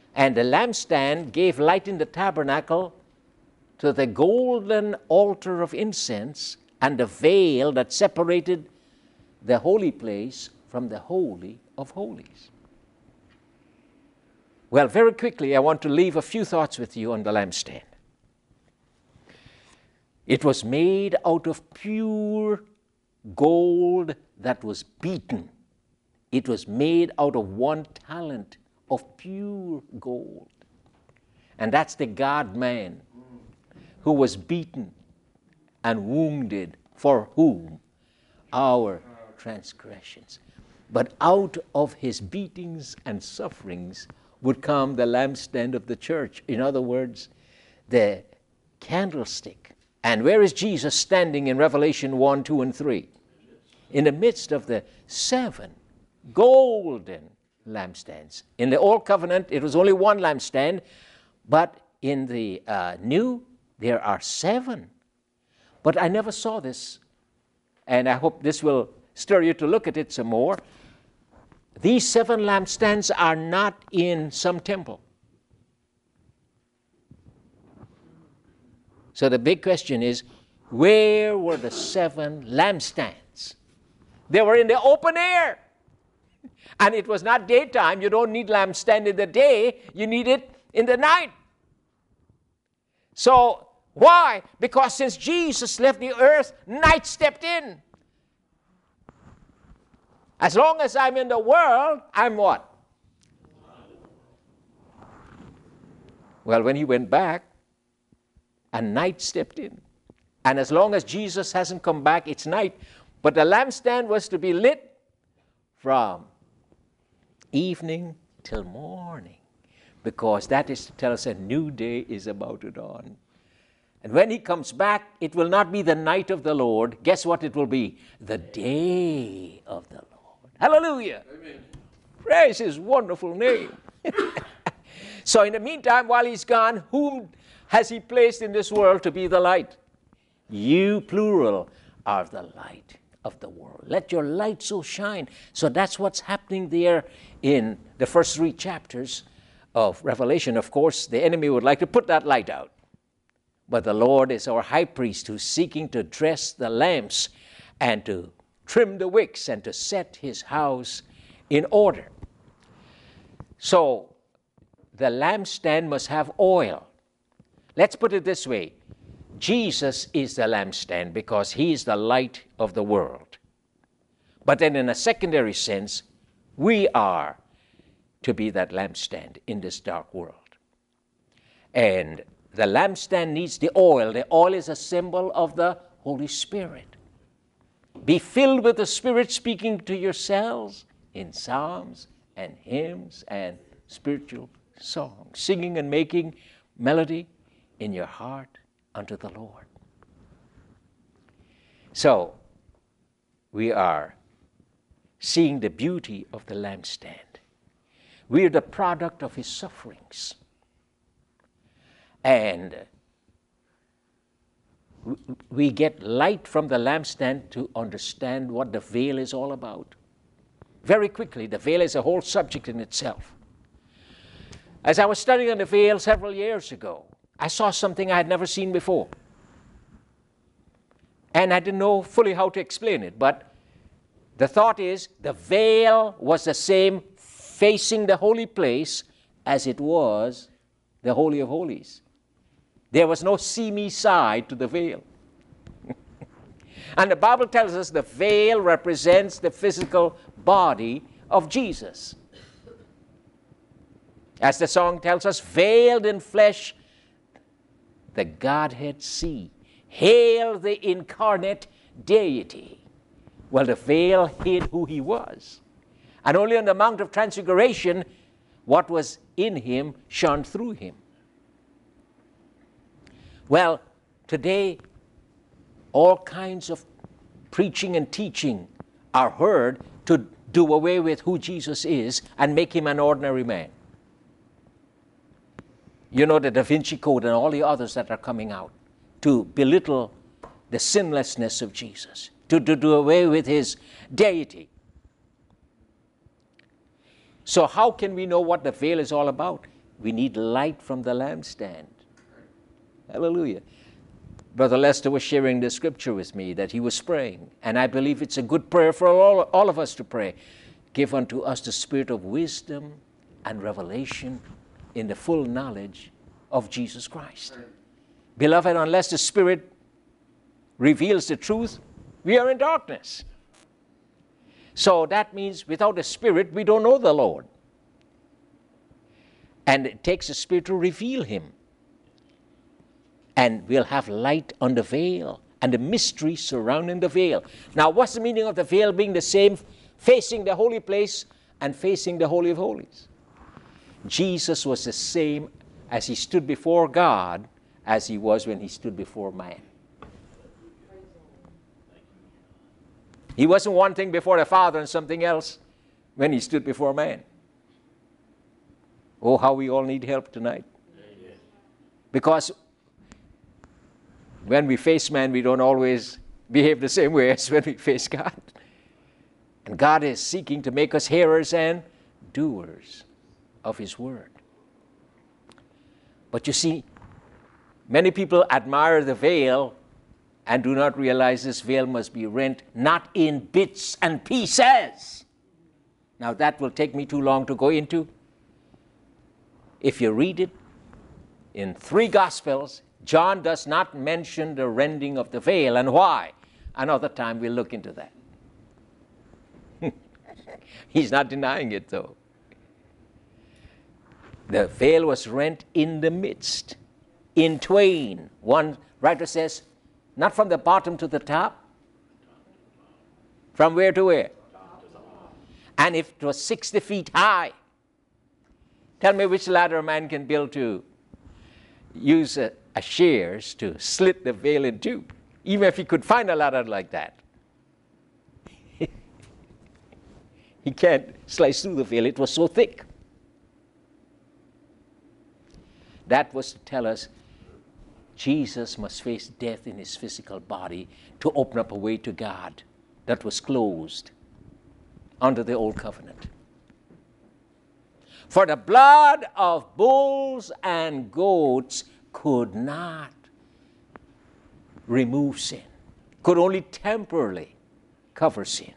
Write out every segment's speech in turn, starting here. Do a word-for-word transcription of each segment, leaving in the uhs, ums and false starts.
And the lampstand gave light in the tabernacle to the golden altar of incense and the veil that separated the holy place from the Holy of Holies. Well, very quickly, I want to leave a few thoughts with you on the lampstand. It was made out of pure gold that was beaten. It was made out of one talent of pure gold. And that's the God-man who was beaten and wounded for whom? Our transgressions. But out of his beatings and sufferings would come the lampstand of the church. In other words, the candlestick. And where is Jesus standing in Revelation one, two, and three? In the midst of the seven golden lampstands. In the Old Covenant, it was only one lampstand, but in the uh, New, there are seven. But I never saw this, and I hope this will stir you to look at it some more. These seven lampstands are not in some temple. So the big question is, where were the seven lampstands? They were in the open air. And it was not daytime. You don't need lampstand in the day. You need it in the night. So why? Because since Jesus left the earth, night stepped in. As long as I'm in the world, I'm what? Well, when he went back, a night stepped in. And as long as Jesus hasn't come back, it's night. But the lampstand was to be lit from evening till morning, because that is to tell us a new day is about to dawn. And when he comes back, it will not be the night of the Lord. Guess what it will be? The day of the Lord. Hallelujah. Amen. Praise his wonderful name. So in the meantime, while he's gone, whom has he placed in this world to be the light? You, plural, are the light of the world. Let your light so shine. So that's what's happening there in the first three chapters of Revelation. Of course, the enemy would like to put that light out. But the Lord is our high priest who's seeking to dress the lamps and to trim the wicks and to set his house in order. So the lampstand must have oil. Let's put it this way. Jesus is the lampstand because he is the light of the world. But then in a secondary sense, we are to be that lampstand in this dark world. And the lampstand needs the oil. The oil is a symbol of the Holy Spirit. Be filled with the Spirit, speaking to yourselves in psalms and hymns and spiritual songs, singing and making melody in your heart unto the Lord. So, we are seeing the beauty of the lampstand. We are the product of his sufferings. And we get light from the lampstand to understand what the veil is all about. Very quickly, the veil is a whole subject in itself. As I was studying on the veil several years ago, I saw something I had never seen before. And I didn't know fully how to explain it, but the thought is the veil was the same facing the holy place as it was the Holy of Holies. There was no see-me side to the veil. And the Bible tells us the veil represents the physical body of Jesus. As the song tells us, veiled in flesh, the Godhead see. Hail the incarnate deity. Well, the veil hid who he was. And only on the Mount of Transfiguration, what was in him shone through him. Well, today, all kinds of preaching and teaching are heard to do away with who Jesus is and make him an ordinary man. You know, the Da Vinci Code and all the others that are coming out to belittle the sinlessness of Jesus, to, to do away with his deity. So how can we know what the veil is all about? We need light from the lampstand. Hallelujah. Brother Lester was sharing the scripture with me that he was praying, and I believe it's a good prayer for all, all of us to pray. Give unto us the spirit of wisdom and revelation in the full knowledge of Jesus Christ. Right. Beloved, unless the Spirit reveals the truth, we are in darkness. So that means without the Spirit, we don't know the Lord. And it takes the Spirit to reveal Him. And we'll have light on the veil and the mystery surrounding the veil. Now, what's the meaning of the veil being the same, facing the holy place and facing the Holy of Holies? Jesus was the same as He stood before God as He was when He stood before man. He wasn't one thing before the Father and something else when He stood before man. Oh, how we all need help tonight. Because when we face man, we don't always behave the same way as when we face God. And God is seeking to make us hearers and doers of His word. But you see, many people admire the veil and do not realize this veil must be rent not in bits and pieces. Now that will take me too long to go into. If you read it in three Gospels, John does not mention the rending of the veil. And why? Another time we'll look into that. He's not denying it though. The veil was rent in the midst, in twain. One writer says, not from the bottom to the top. From where to where? And if it was sixty feet high, tell me which ladder a man can build to use a, a shears to slit the veil in two, even if he could find a ladder like that. He can't slice through the veil. It was so thick. That was to tell us Jesus must face death in His physical body to open up a way to God that was closed under the old covenant. For the blood of bulls and goats could not remove sin, could only temporarily cover sin.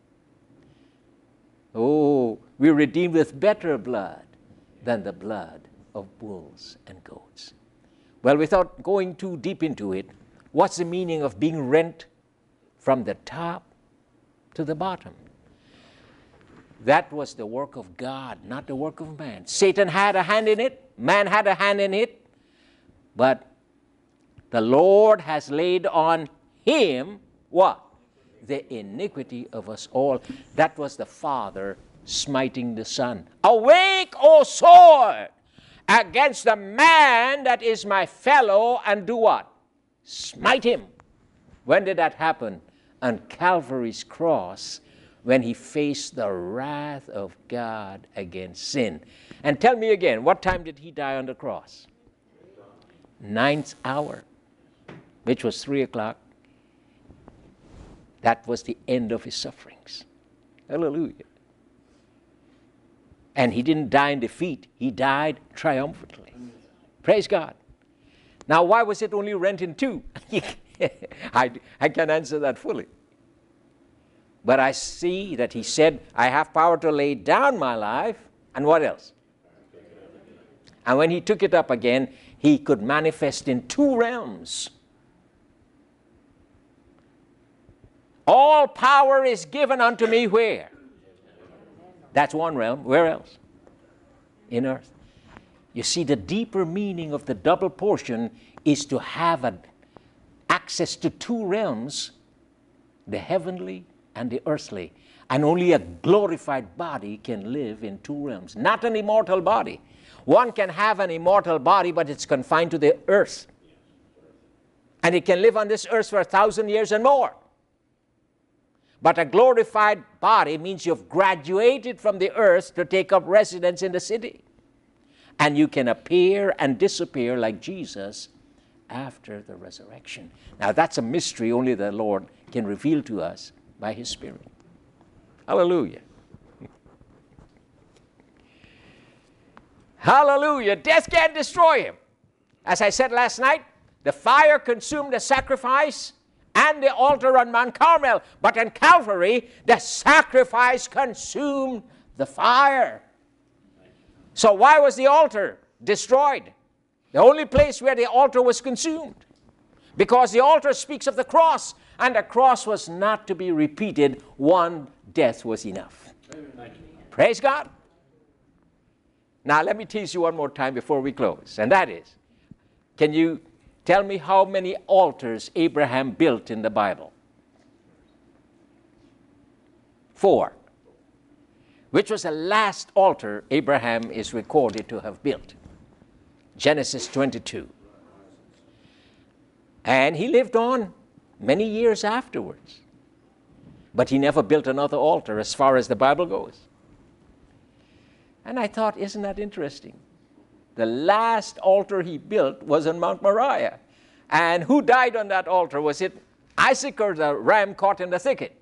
Oh, we're redeemed with better blood than the blood of bulls and goats. Well, without going too deep into it, what's the meaning of being rent from the top to the bottom? That was the work of God, not the work of man. Satan had a hand in it. Man had a hand in it. But the Lord has laid on Him, what? The iniquity of us all. That was the Father smiting the Son. Awake, O sword, against the man that is my fellow, and do what? Smite him. When did that happen? On Calvary's cross, when He faced the wrath of God against sin. And tell me again, what time did He die on the cross? Ninth hour, which was three o'clock. That was the end of His sufferings. Hallelujah. And He didn't die in defeat. He died triumphantly. Praise God. Now, why was it only rent in two? I, I can't answer that fully. But I see that He said, I have power to lay down my life. And what else? And when He took it up again, He could manifest in two realms. All power is given unto me where? That's one realm. Where else? In earth. You see, the deeper meaning of the double portion is to have an access to two realms, the heavenly and the earthly. And only a glorified body can live in two realms, not an immortal body. One can have an immortal body, but it's confined to the earth. And it can live on this earth for a thousand years and more. But a glorified body means you've graduated from the earth to take up residence in the city. And you can appear and disappear like Jesus after the resurrection. Now that's a mystery only the Lord can reveal to us by His Spirit. Hallelujah. Hallelujah. Death can't destroy him. As I said last night, the fire consumed the sacrifice and the altar on Mount Carmel. But on Calvary, the sacrifice consumed the fire. So why was the altar destroyed? The only place where the altar was consumed. Because the altar speaks of the cross, and the cross was not to be repeated. One death was enough. Praise God. Now let me tease you one more time before we close, and that is, can you tell me how many altars Abraham built in the Bible? Four. Which was the last altar Abraham is recorded to have built? Genesis twenty-two. And he lived on many years afterwards. But he never built another altar as far as the Bible goes. And I thought, isn't that interesting? The last altar he built was on Mount Moriah. And who died on that altar? Was it Isaac or the ram caught in the thicket?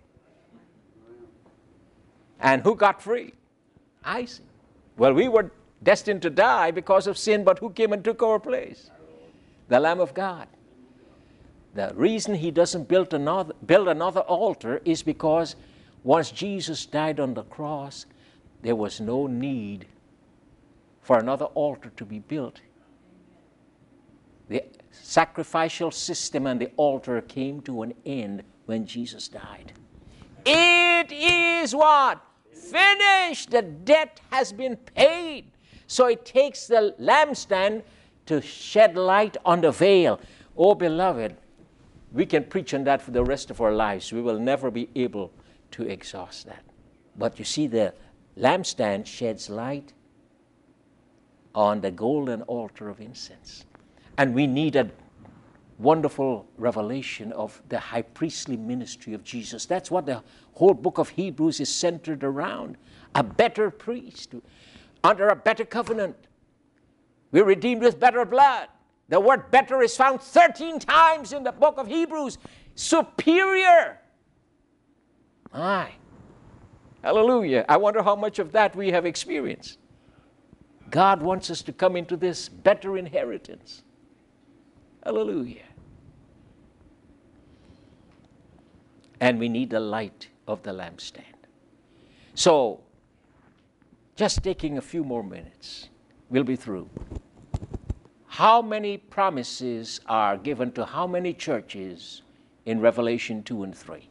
And who got free? Isaac. Well, we were destined to die because of sin, but who came and took our place? The Lamb of God. The reason he doesn't build another, build another altar is because once Jesus died on the cross, there was no need for another altar to be built. The sacrificial system and the altar came to an end when Jesus died. It is what? Finished. The debt has been paid. So it takes the lampstand to shed light on the veil. Oh, beloved, we can preach on that for the rest of our lives. We will never be able to exhaust that. But you see, the lampstand sheds light on the golden altar of incense. And we need a wonderful revelation of the high priestly ministry of Jesus. That's what the whole book of Hebrews is centered around. A better priest under a better covenant. We're redeemed with better blood. The word better is found thirteen times in the book of Hebrews. Superior. My. Hallelujah. I wonder how much of that we have experienced. God wants us to come into this better inheritance. Hallelujah. And we need the light of the lampstand. So, just taking a few more minutes, we'll be through. How many promises are given to how many churches in Revelation two and three?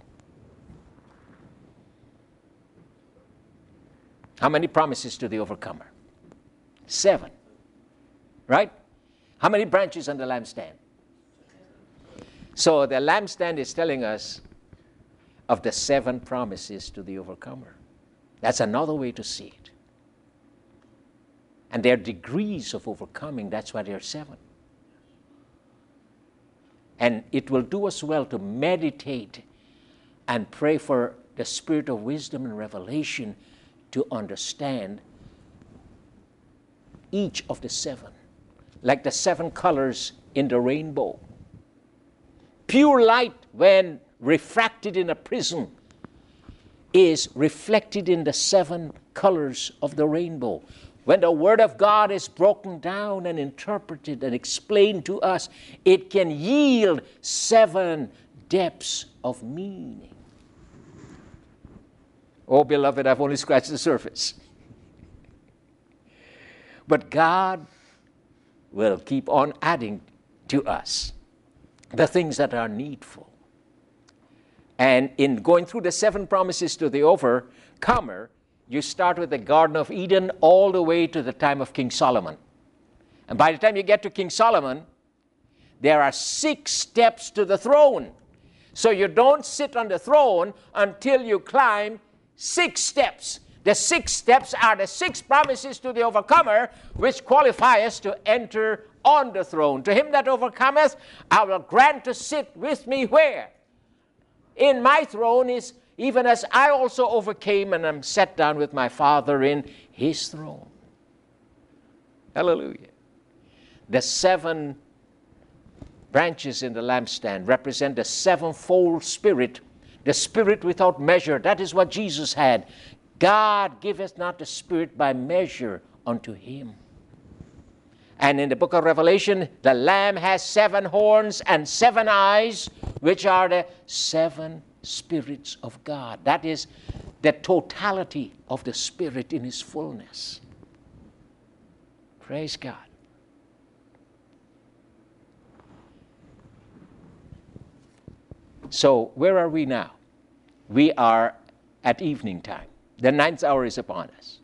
How many promises to the overcomer? Seven. Right? How many branches on the lampstand? So the lampstand is telling us of the seven promises to the overcomer. That's another way to see it. And there are degrees of overcoming. That's why there are seven. And it will do us well to meditate and pray for the spirit of wisdom and revelation to understand each of the seven. Like the seven colors in the rainbow. Pure light, when refracted in a prism, is reflected in the seven colors of the rainbow. When the Word of God is broken down and interpreted and explained to us, it can yield seven depths of meaning. Oh, beloved, I've only scratched the surface. But God will keep on adding to us the things that are needful. And in going through the seven promises to the overcomer, you start with the Garden of Eden all the way to the time of King Solomon. And by the time you get to King Solomon, there are six steps to the throne. So you don't sit on the throne until you climb six steps. The six steps are the six promises to the overcomer, which qualify us to enter on the throne. To him that overcometh, I will grant to sit with me where? In my throne is even as I also overcame and am set down with my Father in his throne. Hallelujah. The seven branches in the lampstand represent the sevenfold Spirit, the Spirit without measure. That is what Jesus had. God giveth not the Spirit by measure unto him. And in the book of Revelation, the Lamb has seven horns and seven eyes, which are the seven spirits of God. That is the totality of the Spirit in His fullness. Praise God. So, where are we now? We are at evening time. The ninth hour is upon us.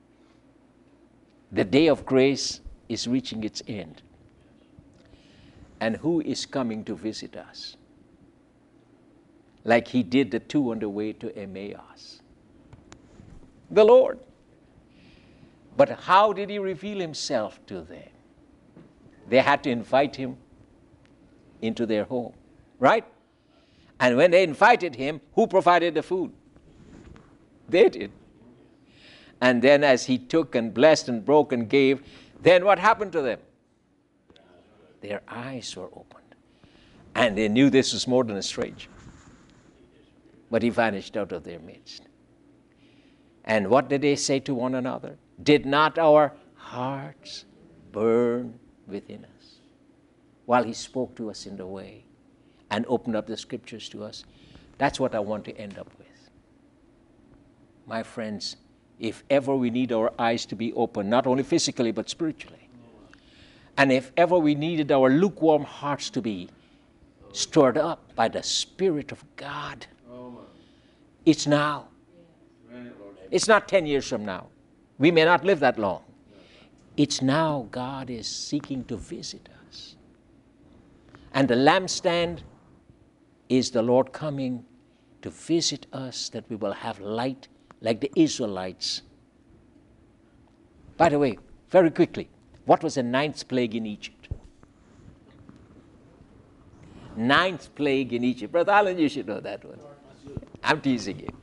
The day of grace is reaching its end. And who is coming to visit us? Like He did the two on the way to Emmaus. The Lord. But how did He reveal Himself to them? They had to invite Him into their home, right? And when they invited Him, who provided the food? They did. And then as He took and blessed and broke and gave, then what happened to them? Their eyes were opened. And they knew this was more than a stranger. But He vanished out of their midst. And what did they say to one another? Did not our hearts burn within us while He spoke to us in the way and opened up the scriptures to us? That's what I want to end up with. My friends, if ever we need our eyes to be open, not only physically but spiritually, and if ever we needed our lukewarm hearts to be stirred up by the Spirit of God, it's now. It's not ten years from now. We may not live that long. It's now God is seeking to visit us. And the lampstand is the Lord coming to visit us, that we will have light like the Israelites. By the way, very quickly, what was the ninth plague in Egypt? Ninth plague in Egypt. Brother Alan, you should know that one. I'm teasing you.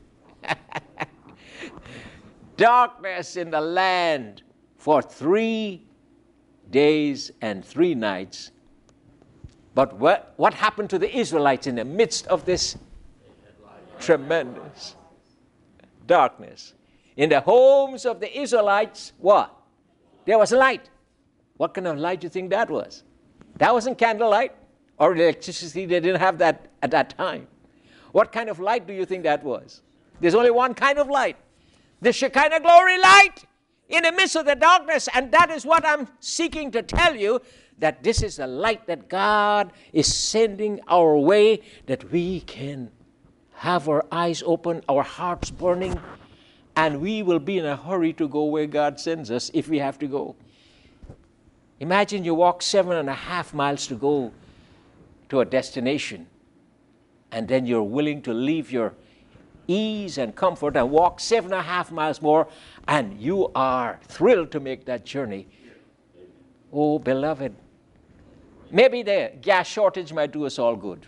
Darkness in the land for three days and three nights. But what, what happened to the Israelites in the midst of this tremendous darkness? In the homes of the Israelites, what? There was light. What kind of light do you think that was? That wasn't candlelight or electricity. They didn't have that at that time. What kind of light do you think that was? There's only one kind of light. The Shekinah glory light in the midst of the darkness. And that is what I'm seeking to tell you, that this is the light that God is sending our way, that we can have our eyes open, our hearts burning, and we will be in a hurry to go where God sends us if we have to go. Imagine you walk seven and a half miles to go to a destination, and then you're willing to leave your ease and comfort and walk seven and a half miles more, and you are thrilled to make that journey. Oh, beloved, maybe the gas shortage might do us all good.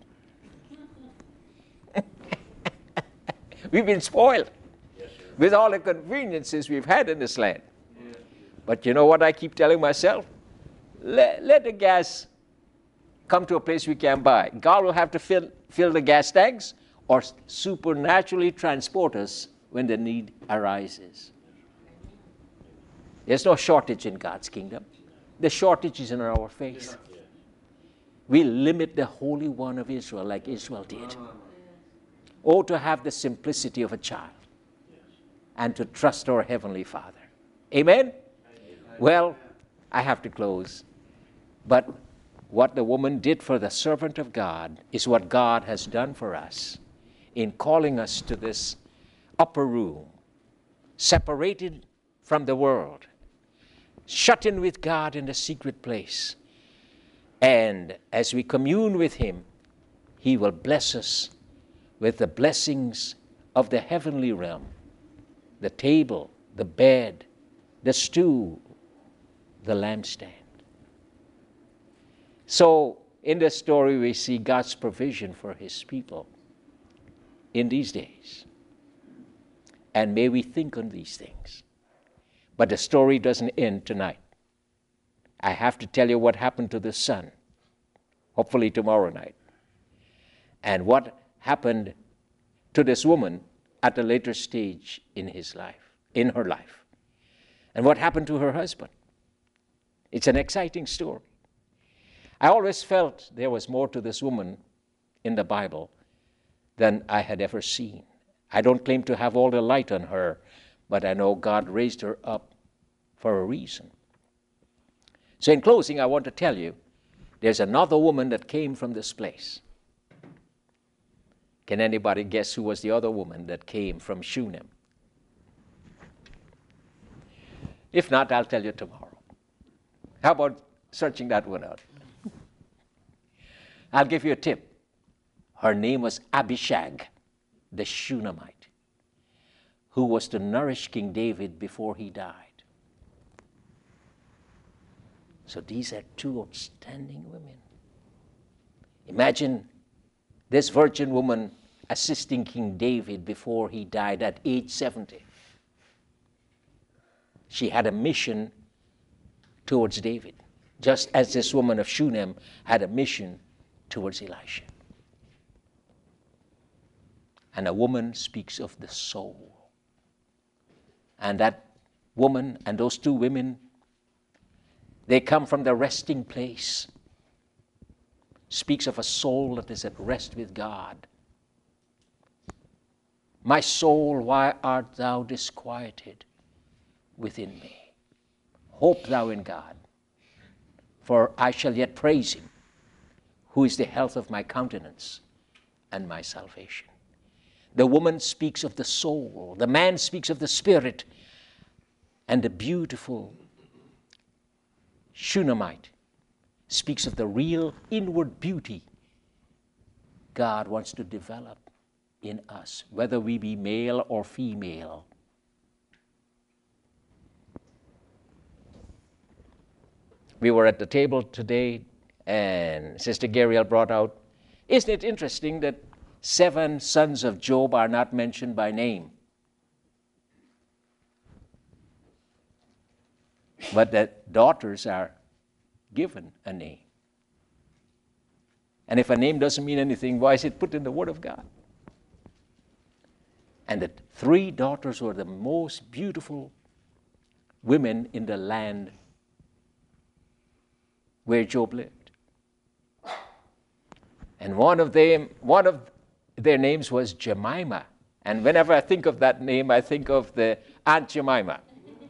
We've been spoiled with all the conveniences we've had in this land. But you know what I keep telling myself? Let, let the gas come to a place we can buy. God will have to fill, fill the gas tanks or supernaturally transport us when the need arises. There's no shortage in God's kingdom. The shortage is in our faith. We limit the Holy One of Israel like Israel did. Oh, to have the simplicity of a child and to trust our Heavenly Father. Amen? Well, I have to close. But what the woman did for the servant of God is what God has done for us in calling us to this upper room, separated from the world, shut in with God in the secret place. And as we commune with Him, He will bless us with the blessings of the heavenly realm, the table, the bed, the stew, the lampstand. So in this story we see God's provision for His people in these days. And may we think on these things. But the story doesn't end tonight. I have to tell you what happened to the son, hopefully tomorrow night. And what happened to this woman at a later stage in his life, in her life. And what happened to her husband. It's an exciting story. I always felt there was more to this woman in the Bible than I had ever seen. I don't claim to have all the light on her, but I know God raised her up for a reason. So in closing, I want to tell you, there's another woman that came from this place. Can anybody guess who was the other woman that came from Shunem? If not, I'll tell you tomorrow. How about searching that one out? I'll give you a tip. Her name was Abishag, the Shunammite, who was to nourish King David before he died. So these are two outstanding women. Imagine this virgin woman assisting King David before he died at age seventy. She had a mission towards David, just as this woman of Shunem had a mission towards Elisha. And a woman speaks of the soul. And that woman and those two women, they come from the resting place. Speaks of a soul that is at rest with God. My soul, why art thou disquieted within me? Hope thou in God, for I shall yet praise him, who is the health of my countenance and my salvation. The woman speaks of the soul, the man speaks of the spirit, and the beautiful Shunammite speaks of the real inward beauty God wants to develop in us, whether we be male or female. We were at the table today, and Sister Gabriel brought out, isn't it interesting that seven sons of Job are not mentioned by name, but that daughters are given a name? And if a name doesn't mean anything, why is it put in the Word of God? And the three daughters were the most beautiful women in the land where Job lived. And one of them, one of their names was Jemima. And whenever I think of that name, I think of the Aunt Jemima.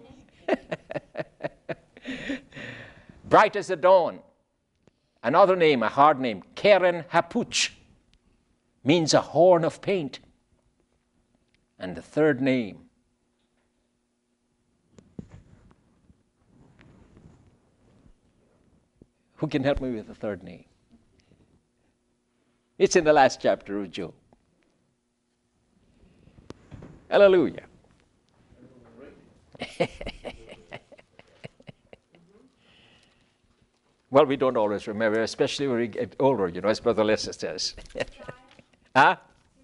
Bright as the dawn. Another name, a hard name, Keren Hapuch, means a horn of paint. And the third name, who can help me with the third name? It's in the last chapter of Job. Hallelujah. Well, we don't always remember, especially when we get older, you know, as Brother Lester says. Huh?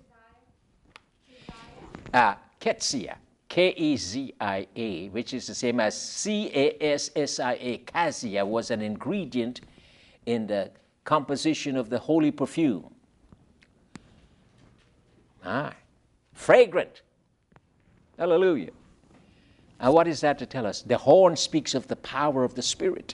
Ah, Kezia, K E Z I A, which is the same as C A S S I A. Cassia was an ingredient in the composition of the holy perfume. Ah, fragrant. Hallelujah. And what is that to tell us? The horn speaks of the power of the Spirit.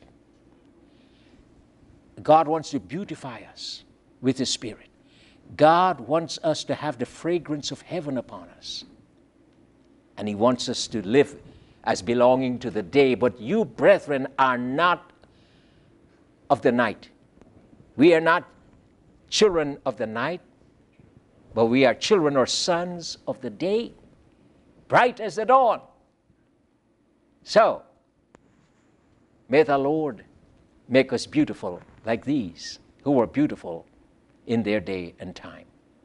God wants to beautify us with His Spirit. God wants us to have the fragrance of heaven upon us. And He wants us to live as belonging to the day. But you, brethren, are not of the night. We are not children of the night, but we are children or sons of the day, bright as the dawn. So, may the Lord make us beautiful like these, who were beautiful in their day and time.